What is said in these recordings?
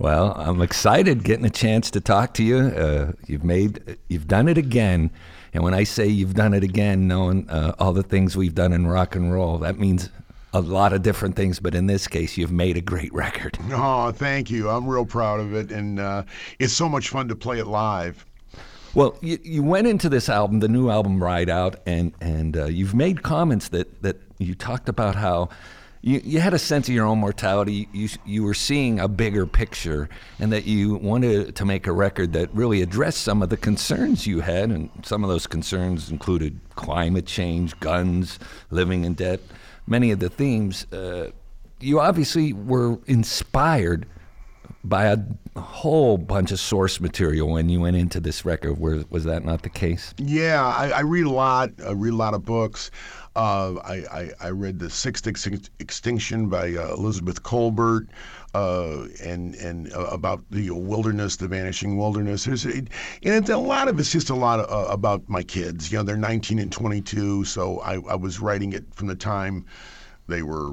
Well, I'm excited getting a chance to talk to you. You've done it again. And when I say you've done it again, knowing all the things we've done in rock and roll, that means a lot of different things. But in this case, you've made a great record. Oh, thank you. I'm real proud of it. And it's so much fun to play it live. Well, you went into this album, the new album, Ride Out, and you've made comments that you talked about how you had a sense of your own mortality. You were seeing a bigger picture, and that you wanted to make a record that really addressed some of the concerns you had, and some of those concerns included climate change, guns, living in debt, many of the themes. You obviously were inspired by a whole bunch of source material when you went into this record. Was that not the case? Yeah, I read a lot. I read a lot of books. I read The Sixth Extinction by Elizabeth Kolbert, and about the wilderness, the vanishing wilderness. And a lot of it's just a lot about my kids. You know, they're 19 and 22, so I was writing it from the time they were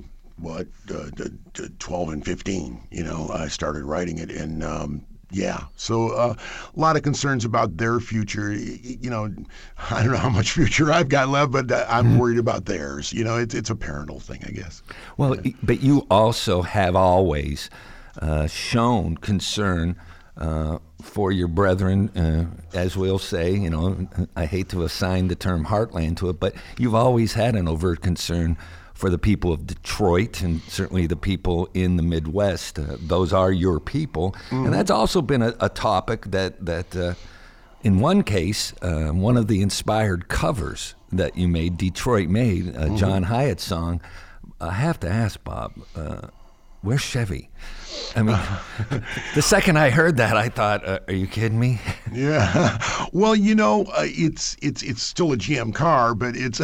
12 and 15. You know, I started writing it, and so a lot of concerns about their future. You know, I don't know how much future I've got left, but I'm worried about theirs. You know, it's a parental thing, I guess. Well, but you also have always shown concern for your brethren, as we'll say. You know, I hate to assign the term heartland to it, but you've always had an overt concern for the people of Detroit, and certainly the people in the Midwest. Those are your people. Mm-hmm. And that's also been a topic that in one case, one of the inspired covers that you made, Detroit made, a John Hiatt song. I have to ask, Bob, where's Chevy? I mean, the second I heard that, I thought, "Are you kidding me?" Yeah. Well, you know, it's still a GM car, but it's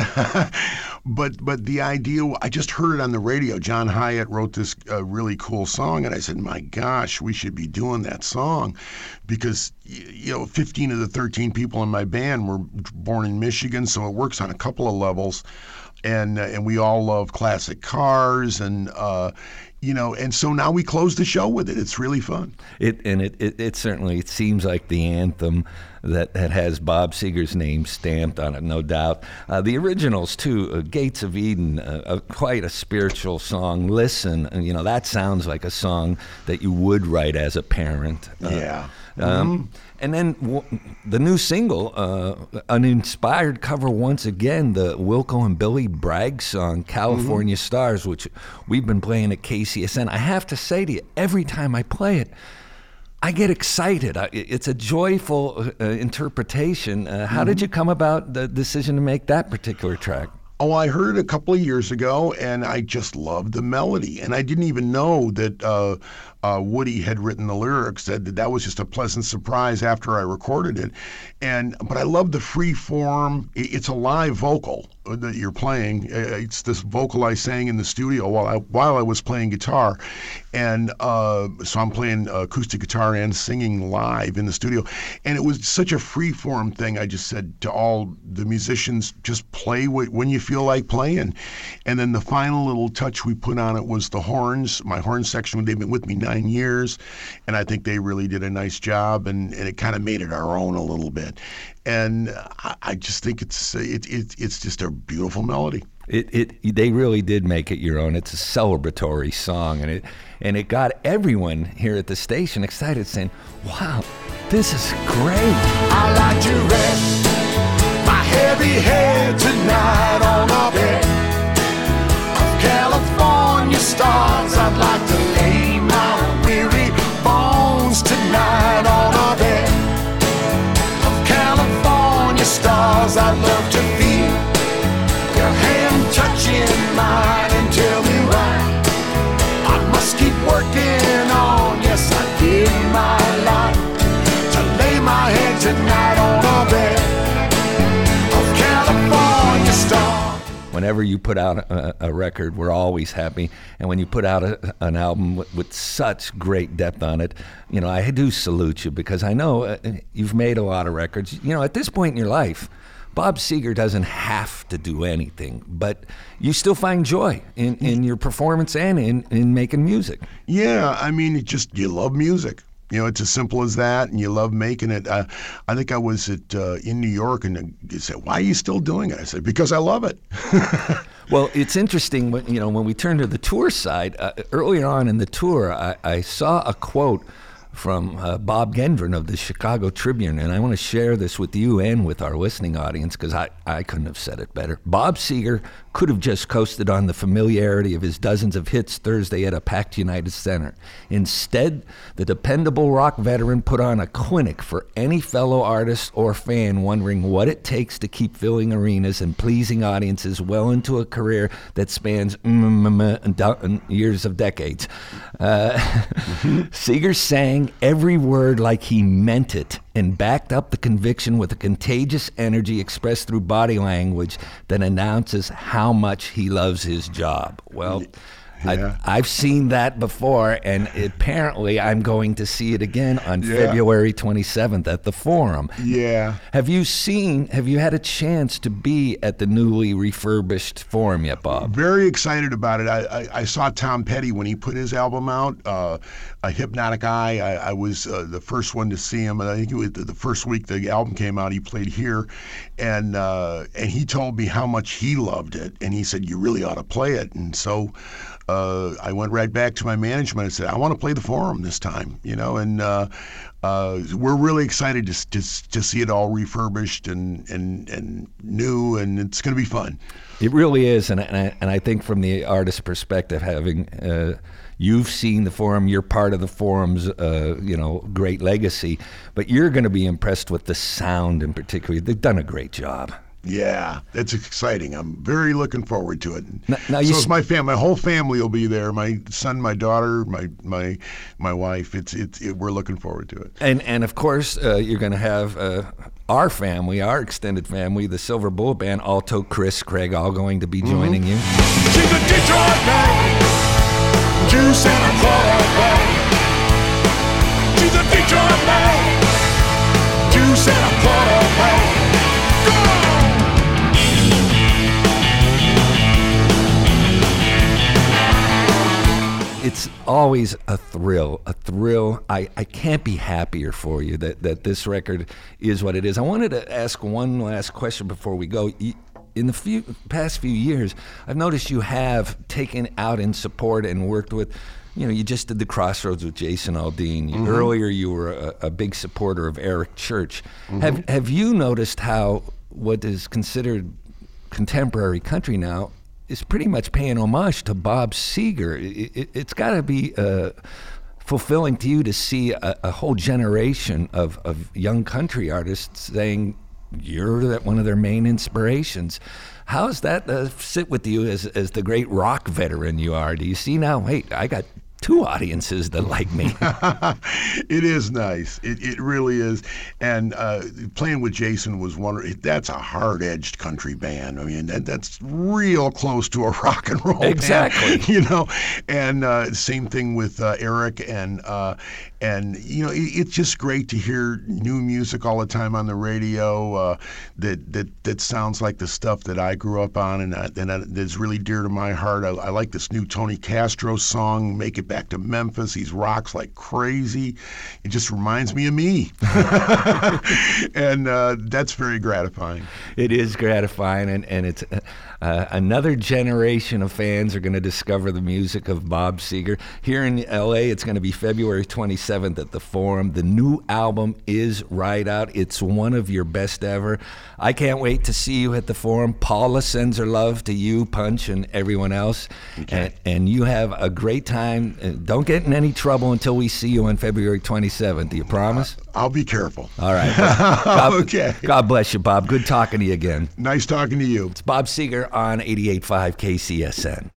but the idea. I just heard it on the radio. John Hiatt wrote this really cool song, and I said, "My gosh, we should be doing that song," because 15 of the 13 people in my band were born in Michigan, so it works on a couple of levels, and we all love classic cars, and and so now we close the show with it. It's really fun. It certainly seems like the anthem that has Bob Seger's name stamped on it, no doubt. The originals too, Gates of Eden, quite a spiritual song. Listen, that sounds like a song that you would write as a parent. Yeah. And then the new single, an inspired cover once again, the Wilco and Billy Bragg song, California Stars, which we've been playing at KCSN. I have to say to you, every time I play it, I get excited. It's a joyful interpretation. How did you come about the decision to make that particular track? Oh, I heard it a couple of years ago, and I just loved the melody. And I didn't even know that Woody had written the lyrics. That was just a pleasant surprise after I recorded it. But I love the free form. It's a live vocal that you're playing. It's this vocal I sang in the studio while I was playing guitar. And so I'm playing acoustic guitar and singing live in the studio. And it was such a free form thing. I just said to all the musicians, just play when you feel like playing. And then the final little touch we put on it was the horns, my horn section. They've been with me 9 years, and I think they really did a nice job, and it kind of made it our own a little bit. And I just think it's just a beautiful melody. They really did make it your own. It's a celebratory song, and it got everyone here at the station excited, saying, "Wow, this is great." I like to rest my heavy head tonight on a bed of California stars. I'd like to lay my weary bones tonight on a bed of California stars. I'd love to feel your hand touching mine and tell me why I must keep working on. Yes, I give my life to lay my head tonight on a bed of California stars. Whenever you put out a record, we're always happy. And when you put out an album with such great depth on it, I do salute you, because I know you've made a lot of records. At this point in your life, Bob Seger doesn't have to do anything, but you still find joy in your performance and in making music. Yeah, I mean, you love music. You know, it's as simple as that, and you love making it. I think I was in New York, and they said, "Why are you still doing it?" I said, "Because I love it." Well, it's interesting when we turn to the tour side. Earlier on in the tour, I saw a quote from Bob Gendron of the Chicago Tribune, and I want to share this with you and with our listening audience because I couldn't have said it better. Bob Seger could have just coasted on the familiarity of his dozens of hits Thursday at a packed United Center. Instead, the dependable rock veteran put on a clinic for any fellow artist or fan wondering what it takes to keep filling arenas and pleasing audiences well into a career that spans years of decades. Seger sang every word like he meant it and backed up the conviction with a contagious energy expressed through body language that announces how much he loves his job. Well, yeah. I've seen that before, and apparently I'm going to see it again on February 27th at the Forum. Yeah. Have you had a chance to be at the newly refurbished Forum yet, Bob? Very excited about it. I saw Tom Petty when he put his album out, A Hypnotic Eye. I was the first one to see him. I think it was the first week the album came out, he played here, and he told me how much he loved it, and he said, "You really ought to play it." And so I went right back to my management and said, "I want to play the Forum this time," and we're really excited to see it all refurbished and new, and it's going to be fun. It really is, and I think from the artist's perspective, having you've seen the Forum, you're part of the Forum's great legacy, but you're going to be impressed with the sound in particular. They've done a great job. Yeah, that's exciting. I'm very looking forward to it. Now so it's my family. My whole family will be there. My son, my daughter, my wife. We're looking forward to it. And of course, you're going to have our family, our extended family, the Silver Bullet Band, Alto, Chris, Craig, all going to be joining you. She's a Detroit man, juice and a quarter bag. She's a Detroit man, juice and a quarter bag. It's always a thrill. I can't be happier for you that this record is what it is. I wanted to ask one last question before we go. In the past few years, I've noticed you have taken out in support and worked with, you just did the Crossroads with Jason Aldean. Mm-hmm. Earlier, you were a big supporter of Eric Church. Mm-hmm. Have you noticed how what is considered contemporary country now is pretty much paying homage to Bob Seger? It's got to be fulfilling to you to see a whole generation of young country artists saying you're one of their main inspirations. How does that sit with you as the great rock veteran you are? Do you see now, wait, I got two audiences that like me? It is nice. It really is. And playing with Jason was wonderful. That's a hard-edged country band. I mean, that's real close to a rock and roll exactly. band. And same thing with Eric. And it's just great to hear new music all the time on the radio that sounds like the stuff that I grew up on, and that's really dear to my heart. I like this new Tony Castro song, Make It Back to Memphis. He rocks like crazy. It just reminds me of me. And that's very gratifying. It is gratifying, and it's another generation of fans are going to discover the music of Bob Seger. Here in L.A., it's going to be February 27th at the Forum. The new album is right out. It's one of your best ever. I can't wait to see you at the Forum. Paula sends her love to you, Punch, and everyone else. Okay. And you have a great time. Don't get in any trouble until we see you on February 27th. Do you promise? I'll be careful. All right. Okay. God bless you, Bob. Good talking to you again. Nice talking to you. It's Bob Seger on 88.5 KCSN.